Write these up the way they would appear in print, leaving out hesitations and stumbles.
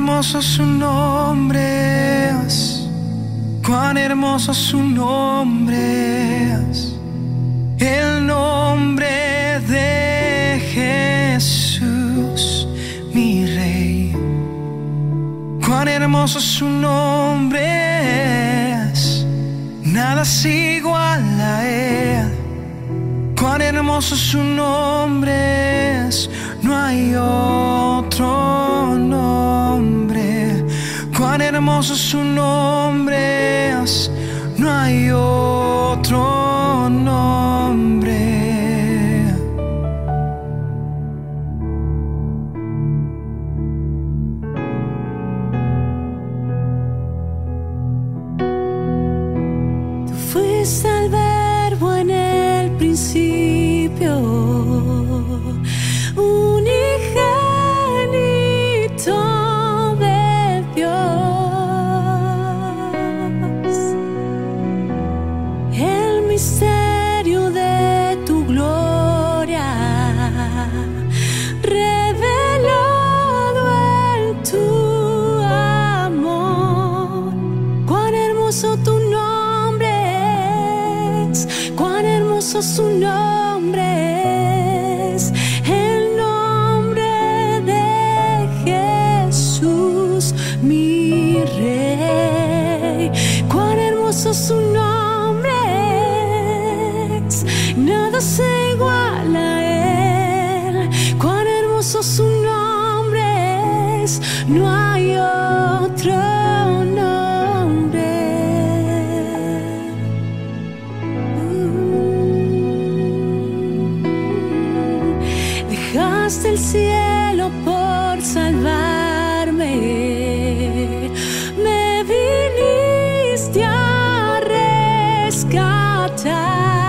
hermoso su nombre es, cuán hermoso su nombre es, el nombre de Jesús, mi Rey. Cuán hermoso su nombre es, nada se iguala a él. Cuán hermoso su nombre es, no hay otro nombre. Cuán hermoso su nombre es, no hay otro nombre. Tú fuiste el verbo en el principio, unigénito de Dios. El misterio de tu gloria revelado en tu amor. Cuán hermoso tu nombre es, cuán hermoso su nombre es, el nombre de Jesús, mi Rey. Cuán hermoso su nombre es, nada se iguala a él. Cuán hermoso su nombre es, no hay otro nombre. Dejaste el cielo por salvarme, me viniste a rescatar.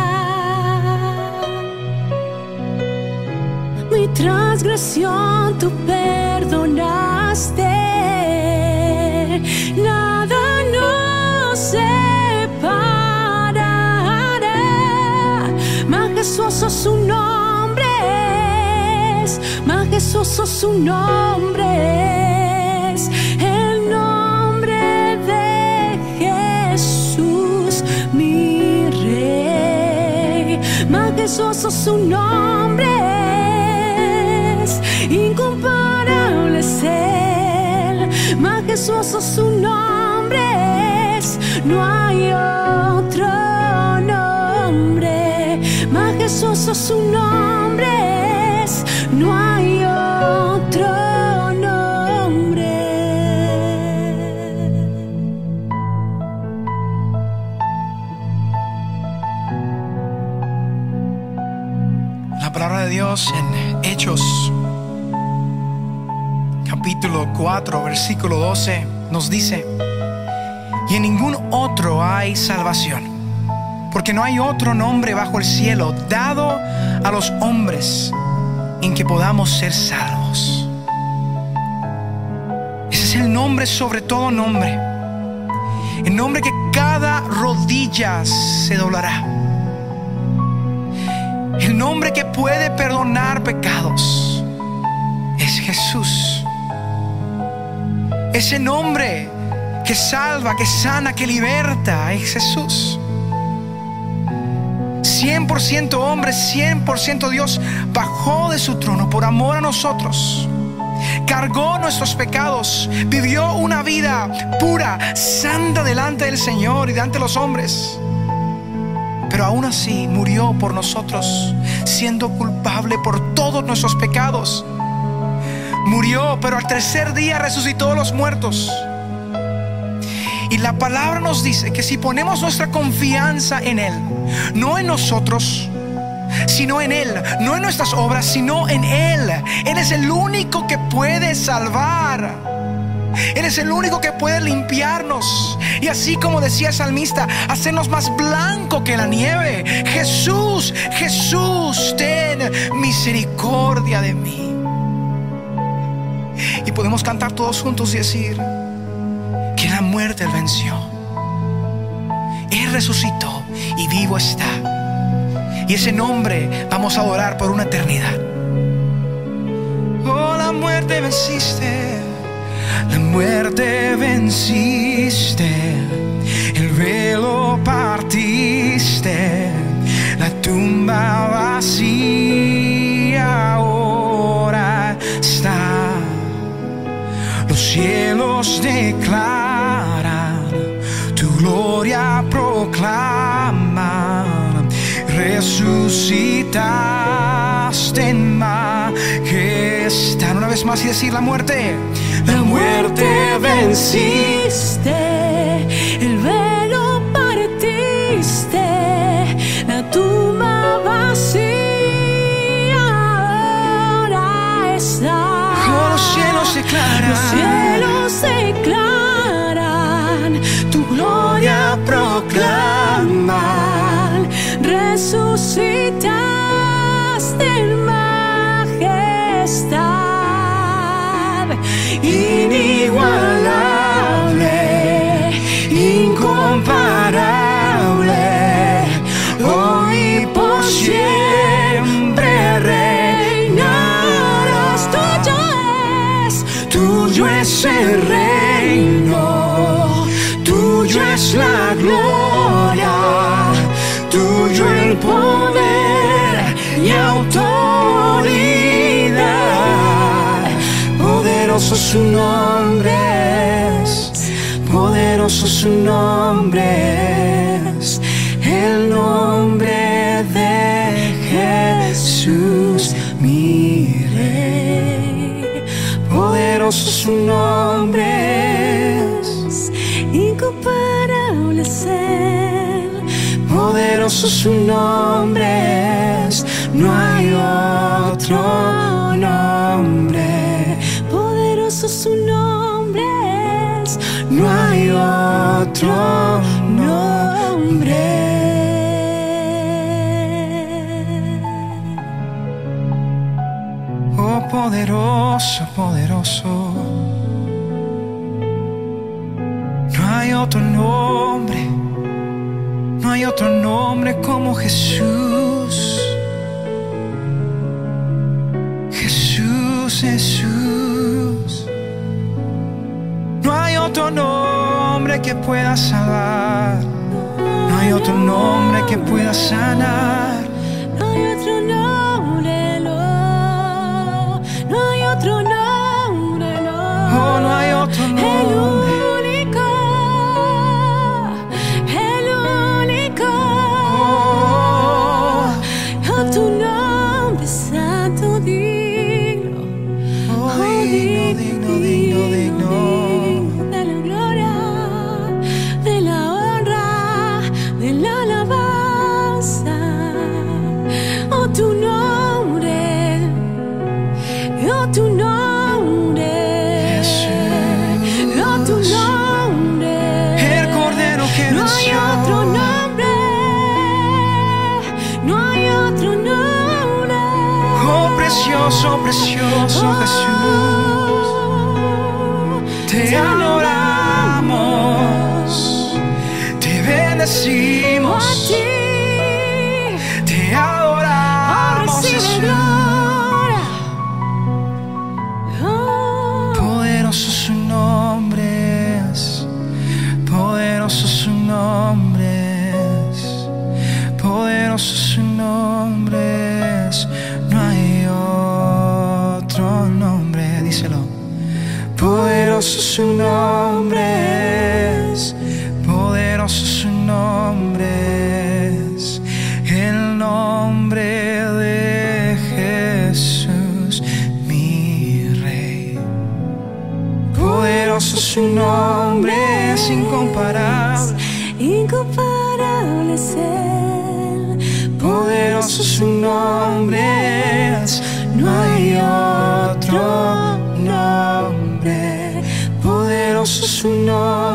Mi transgresión tú perdonaste, nada nos separará. Majestuoso su nombre es, majestuoso su nombre es, el nombre de Jesús, mi Rey. Majestuoso su nombre es, incomparable es él. Majestuoso su nombre es, no hay otro nombre. Majestuoso su nombre es, no hay otro nombre. La palabra de Dios en Hechos capítulo 4 versículo 12 nos dice: y en ningún otro hay salvación, porque no hay otro nombre bajo el cielo dado a los hombres en que podamos ser salvos. Ese es el nombre sobre todo nombre, el nombre que cada rodilla se doblará, el nombre que puede perdonar pecados. Es Jesús. Ese nombre que salva, que sana, que liberta, es Jesús. 100% hombre, 100% Dios, bajó de su trono por amor a nosotros, cargó nuestros pecados, vivió una vida pura, santa delante del Señor y delante de los hombres, pero aún así murió por nosotros, siendo culpable por todos nuestros pecados. Murió, pero al tercer día resucitó de los muertos. Y la palabra nos dice que si ponemos nuestra confianza en Él, no en nosotros, sino en Él, no en nuestras obras, sino en Él. Él es el único que puede salvar. Él es el único que puede limpiarnos. Y así como decía el salmista, hacernos más blanco que la nieve. Jesús, Jesús, ten misericordia de mí. Y podemos cantar todos juntos y decir que la muerte Él venció, Él resucitó y vivo está. Y ese nombre vamos a adorar por una eternidad. Oh, la muerte venciste, La muerte venciste, el velo partiste, la tumba vacía ahora está. Los cielos declaran, tu gloria proclaman, resucitaste en majestad. Una vez más y decir: la muerte venciste, el velo partiste, la tumba vacía ahora está. Oh, los cielos declaran, tu gloria proclaman, resucitaste en majestad. Inigualable, incomparable, hoy por siempre reinarás. Tuyo es el reino, tuyo es la gloria, tuyo el poder y autoridad. Poderoso su nombre es, poderoso su nombre es, el nombre de Jesús mi Rey. Poderoso su nombre es, incomparable es Él. Poderoso su nombre es, no hay otro nombre. Poderoso su nombre es, no hay otro nombre. Oh, poderoso, poderoso. No hay otro nombre, no hay otro nombre como Jesús. Jesús, Jesús. No hay otro nombre que pueda salvar, no hay otro nombre que pueda sanar. No hay otro nombre, no. No hay otro nombre, no. Oh, no hay otro nombre. El único. Oh, tu nombre santo, digno. Oh, digno, digno, digno. De la gloria, de la honra, de la alabanza. Oh, tu nombre, oh, tu nombre, oh, tu nombre. El Cordero que No hay venció. otro nombre, no hay otro nombre. Oh, precioso, precioso Jesús. Te adoramos, te bendecimos, A ti, te oh, adoramos, recibe Jesús. gloria. Oh, Poderoso su nombre es, poderoso su nombre es, poderoso su nombre es. No hay otro nombre, díselo. Poderoso su nombre es, poderoso su nombre es, el nombre de Jesús mi Rey. Poderoso su nombre es, incomparable. incomparable es Él. Poderoso su nombre es, no hay otro nombre. Poderoso su nombre.